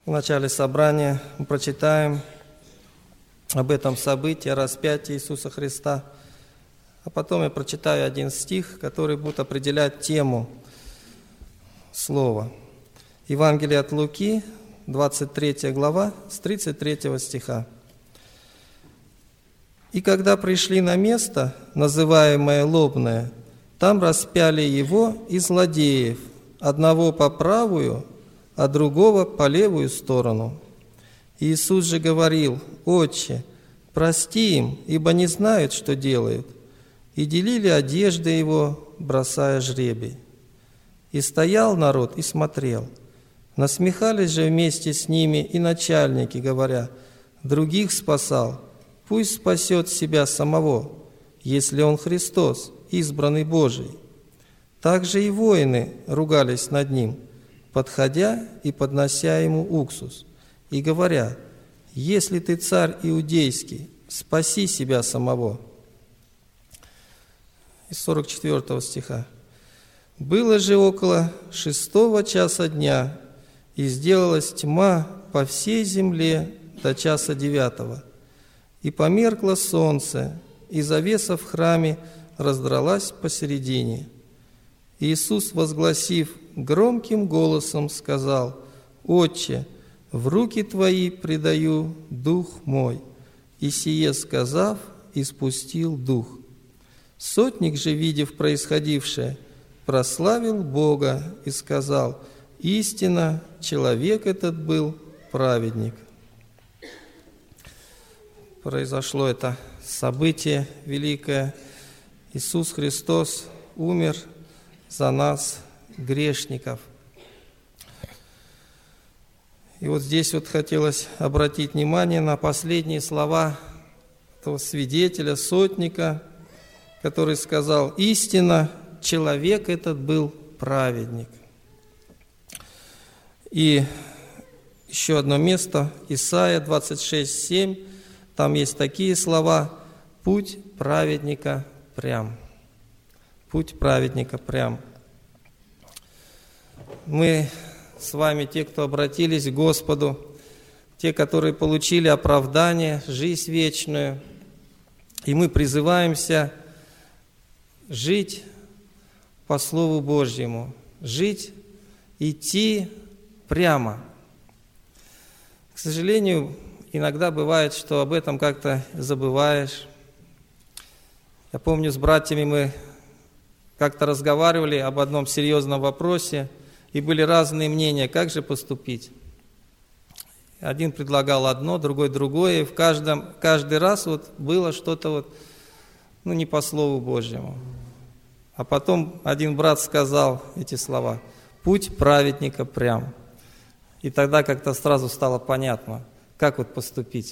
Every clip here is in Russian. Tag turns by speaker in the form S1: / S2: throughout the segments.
S1: В начале собрания мы прочитаем об этом событии, о распятии Иисуса Христа. А потом я прочитаю один стих, который будет определять тему слова. Евангелие от Луки, 23 глава, с 33 стиха. «И когда пришли на место, называемое Лобное, там распяли его и злодеев, одного по правую, а другого по левую сторону. Иисус же говорил: Отче, прости им, ибо не знают, что делают. И делили одежды его, бросая жребий. И стоял народ и смотрел. Насмехались же вместе с ними и начальники, говоря: других спасал, пусть спасет себя самого, если он Христос, избранный Божий. Также и воины ругались над ним, подходя и поднося ему уксус, и говоря: если ты царь иудейский, спаси себя самого». Из 44 стиха. «Было же около 6 часа дня, и сделалась тьма по всей земле до часа 9. И померкло солнце, и завеса в храме раздралась посередине. Иисус, возгласив громким голосом, сказал: Отче, в руки Твои предаю дух мой. И сие сказав, испустил дух. Сотник же, видев происходившее, прославил Бога и сказал: истинно, человек этот был праведник». Произошло это событие великое. Иисус Христос умер за нас, грешников. И вот здесь вот хотелось обратить внимание на последние слова этого свидетеля, сотника, который сказал: истинно, человек этот был праведник. И еще одно место, Исайя 26:7, там есть такие слова: «Путь праведника прям». Путь праведника прям. Мы с вами, те, кто обратились к Господу, те, которые получили оправдание, жизнь вечную, и мы призываемся жить по Слову Божьему, жить, идти прямо. К сожалению, иногда бывает, что об этом как-то забываешь. Я помню, с братьями мы как-то разговаривали об одном серьезном вопросе, и были разные мнения, как же поступить. Один предлагал одно, другой другое, и каждый раз вот было что-то не по Слову Божьему. А потом один брат сказал эти слова: «Путь праведника прям». И тогда как-то сразу стало понятно, как вот поступить.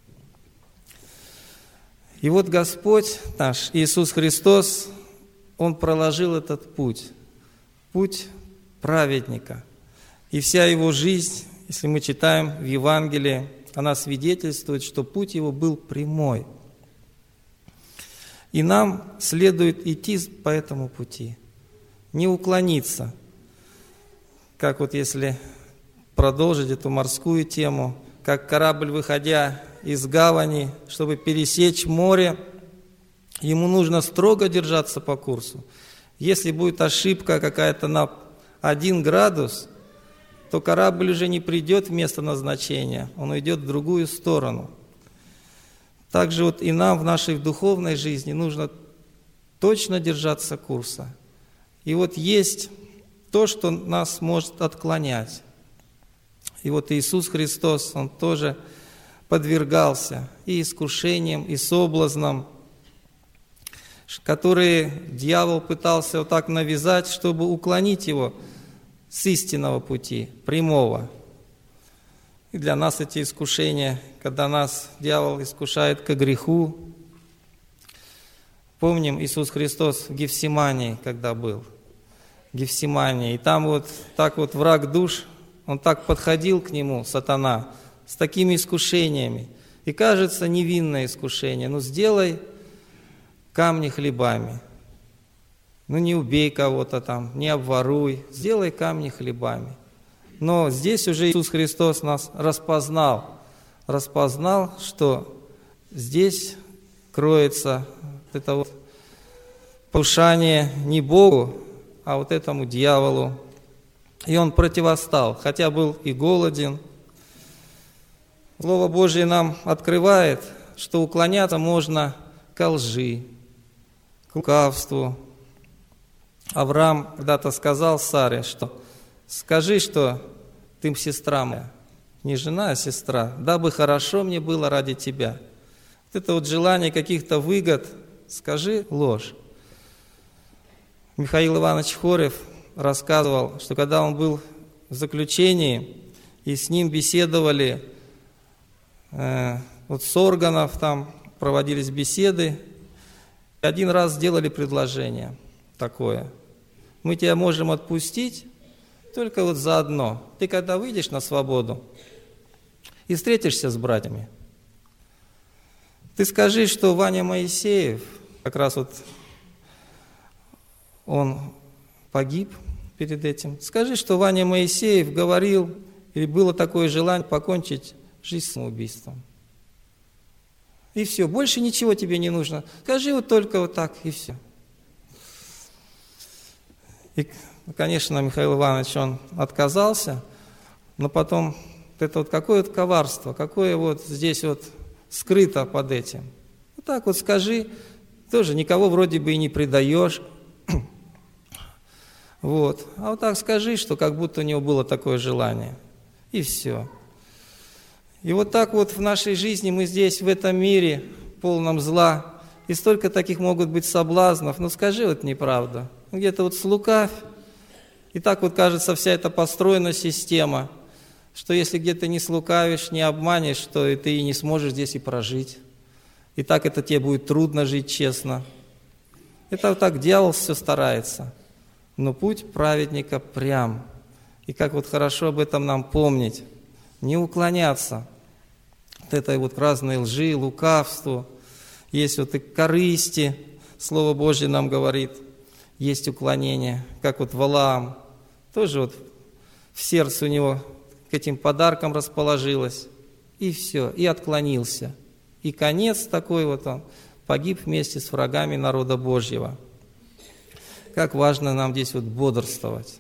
S1: И вот Господь наш, Иисус Христос, Он проложил этот путь, путь праведника. И вся Его жизнь, если мы читаем в Евангелии, она свидетельствует, что путь Его был прямой. И нам следует идти по этому пути, не уклониться. Как вот если продолжить эту морскую тему, как корабль, выходя из гавани, чтобы пересечь море, ему нужно строго держаться по курсу. Если будет ошибка какая-то на 1 градус, то корабль уже не придет в место назначения, он уйдет в другую сторону. Также вот и нам в нашей духовной жизни нужно точно держаться курса. И вот есть то, что нас может отклонять. И вот Иисус Христос, Он тоже подвергался и искушениям, и соблазнам, которые дьявол пытался вот так навязать, чтобы уклонить его с истинного пути, прямого. И для нас эти искушения, когда нас дьявол искушает ко греху. Помним, Иисус Христос в Гефсимании, когда был. В Гефсимании. И там вот так вот враг душ, он так подходил к нему, сатана, с такими искушениями. И кажется, невинное искушение. Сделай камни хлебами. Не убей кого-то там, не обворуй, сделай камни хлебами. Но здесь уже Иисус Христос нас распознал, что здесь кроется это вот послушание не Богу, а вот этому дьяволу. И он противостал, хотя был и голоден. Слово Божие нам открывает, что уклоняться можно ко лжи, к лукавству. Авраам когда-то сказал Саре, что скажи, что ты сестра моя, не жена, а сестра, дабы хорошо мне было ради тебя. Вот это вот желание каких-то выгод, скажи ложь. Михаил Иванович Хорев рассказывал, что когда он был в заключении, и с ним беседовали, вот с органов там проводились беседы, один раз сделали предложение такое: мы тебя можем отпустить только вот за одно. Ты когда выйдешь на свободу и встретишься с братьями, ты скажи, что Ваня Моисеев, как раз вот он погиб перед этим, скажи, что Ваня Моисеев говорил, или было такое желание покончить жизнь самоубийством. И все, больше ничего тебе не нужно. Скажи вот только вот так, и все. И, конечно, Михаил Иванович, он отказался, но потом это вот какое вот коварство, какое вот здесь вот скрыто под этим. Вот так вот скажи, тоже никого вроде бы и не предаешь. Вот. А вот так скажи, что как будто у него было такое желание. И все. И вот так вот в нашей жизни мы здесь, в этом мире, полном зла, и столько таких могут быть соблазнов. Ну скажи вот неправду. Где-то вот слукавь. И так вот кажется вся эта построена система, что если где-то не слукавишь, не обманешь, то и ты и не сможешь здесь и прожить. И так это тебе будет трудно жить честно. Это вот так дьявол все старается. Но путь праведника прям. И как вот хорошо об этом нам помнить. Не уклоняться от этой вот разной лжи, лукавству. Есть вот и корысти. Слово Божье нам говорит. Есть уклонение. Как вот Валаам. Тоже вот в сердце у него к этим подаркам расположилось. И все. И отклонился. И конец такой вот он. Погиб вместе с врагами народа Божьего. Как важно нам здесь вот бодрствовать.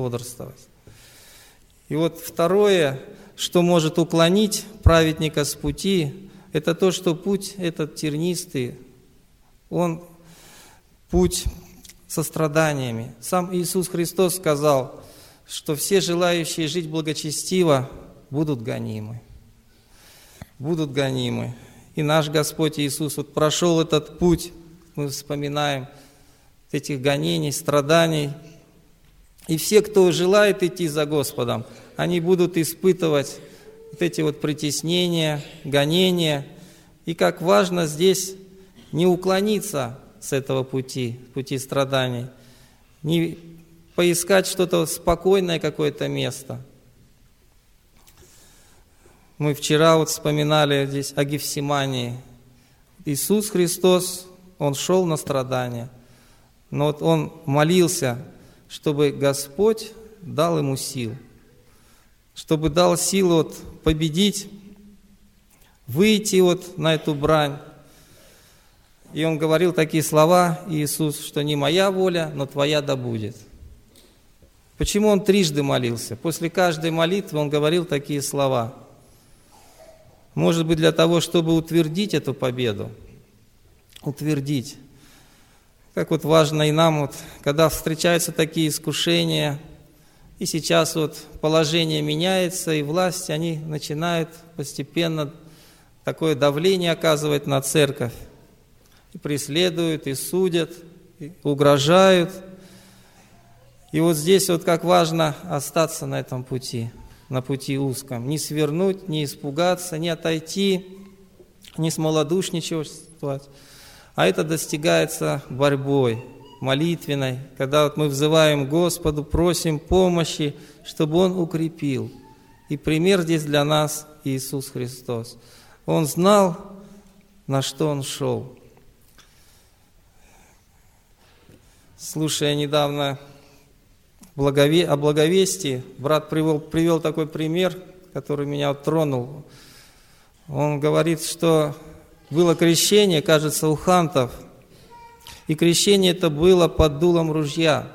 S1: И вот второе, что может уклонить праведника с пути, это то, что путь этот тернистый, он путь со страданиями. Сам Иисус Христос сказал, что все желающие жить благочестиво будут гонимы. Будут гонимы. И наш Господь Иисус вот прошел этот путь, мы вспоминаем, этих гонений, страданий. И все, кто желает идти за Господом, они будут испытывать вот эти вот притеснения, гонения. И как важно здесь не уклониться с этого пути страданий, не поискать что-то спокойное, какое-то место. Мы вчера вот вспоминали здесь о Гефсимании. Иисус Христос, Он шел на страдания. Но вот он молился, чтобы Господь дал ему сил, чтобы дал силу вот победить, выйти вот на эту брань. И он говорил такие слова, Иисус, что не моя воля, но твоя да будет. Почему он трижды молился? После каждой молитвы он говорил такие слова. Может быть, для того, чтобы утвердить эту победу, утвердить. Как вот важно и нам, вот, когда встречаются такие искушения, и сейчас вот положение меняется, и власти, они начинают постепенно такое давление оказывать на церковь. И преследуют, и судят, и угрожают. И вот здесь вот как важно остаться на этом пути, на пути узком. Не свернуть, не испугаться, не отойти, не смолодушничать. А это достигается борьбой, молитвенной, когда вот мы взываем Господу, просим помощи, чтобы Он укрепил. И пример здесь для нас Иисус Христос. Он знал, на что Он шел. Слушая недавно о благовестии. Брат привел такой пример, который меня тронул. Он говорит, что было крещение, кажется, у хантов, и крещение это было под дулом ружья.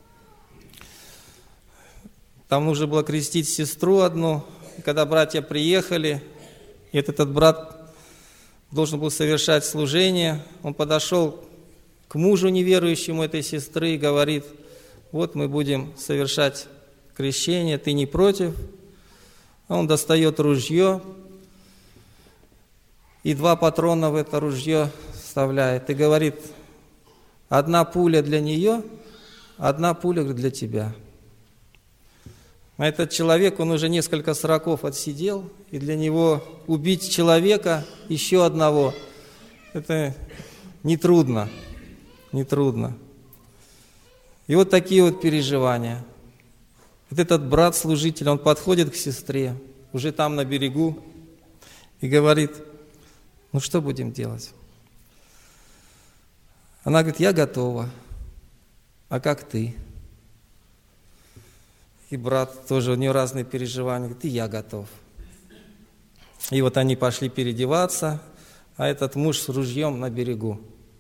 S1: Там нужно было крестить сестру одну, и когда братья приехали, и этот брат должен был совершать служение, он подошел к мужу неверующему этой сестры и говорит: вот мы будем совершать крещение, ты не против? А он достает ружье и 2 патрона в это ружье вставляет и говорит: одна пуля для нее, одна пуля для тебя. А этот человек, он уже несколько сроков отсидел, и для него убить человека, еще одного, это нетрудно, нетрудно. И вот такие вот переживания. Вот этот брат-служитель, он подходит к сестре, уже там на берегу, и говорит: ну что будем делать? Она говорит: я готова, а как ты? И брат тоже, у него разные переживания, говорит: и я готов. И вот они пошли переодеваться, а этот муж с ружьем на берегу.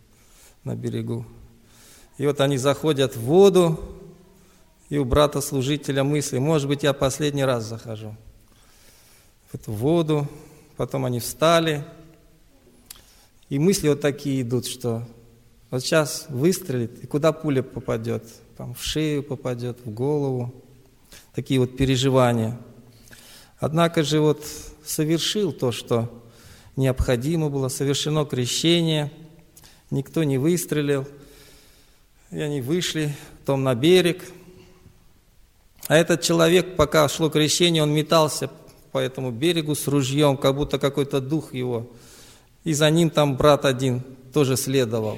S1: И вот они заходят в воду, и у брата-служителя мысли: может быть, я последний раз захожу в эту воду. Потом они встали, и мысли вот такие идут, что вот сейчас выстрелит, и куда пуля попадет? Там в шею попадет, в голову. Такие вот переживания. Однако же вот совершил то, что необходимо было, совершено крещение, никто не выстрелил, и они вышли потом на берег. А этот человек, пока шло крещение, он метался по этому берегу с ружьем, как будто какой-то дух его. И за ним там брат один тоже следовал.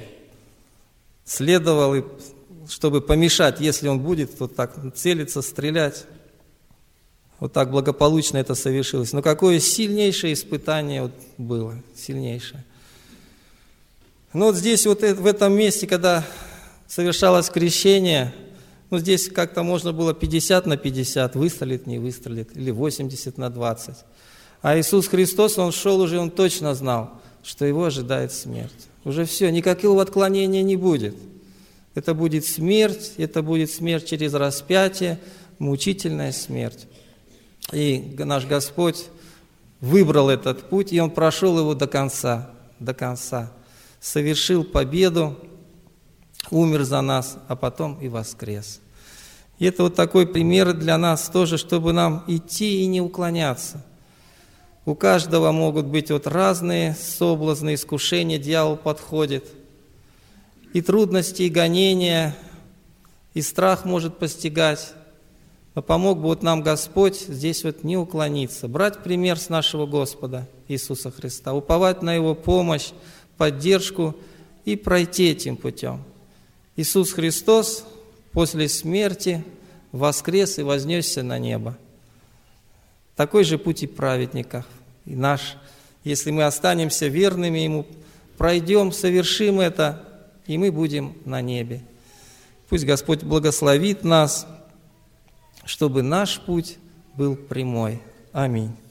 S1: И чтобы помешать, если он будет вот так целиться, стрелять. Вот так благополучно это совершилось. Но какое сильнейшее испытание вот было, сильнейшее. Но вот здесь, вот в этом месте, когда совершалось крещение, ну здесь как-то можно было 50 на 50, выстрелит, не выстрелит, или 80 на 20. А Иисус Христос, Он шел уже, Он точно знал, что Его ожидает смерть. Уже все, никакого отклонения не будет. Это будет смерть через распятие, мучительная смерть. И наш Господь выбрал этот путь, и Он прошел его до конца, совершил победу, умер за нас, а потом и воскрес. И это вот такой пример для нас тоже, чтобы нам идти и не уклоняться. У каждого могут быть вот разные соблазны, искушения, дьявол подходит. И трудности, и гонения, и страх может постигать. Но помог бы вот нам Господь здесь вот не уклониться, брать пример с нашего Господа Иисуса Христа, уповать на Его помощь, поддержку и пройти этим путем. Иисус Христос после смерти воскрес и вознесся на небо. Такой же путь и праведников, и наш. Если мы останемся верными Ему, пройдем, совершим это, и мы будем на небе. Пусть Господь благословит нас, чтобы наш путь был прямой. Аминь.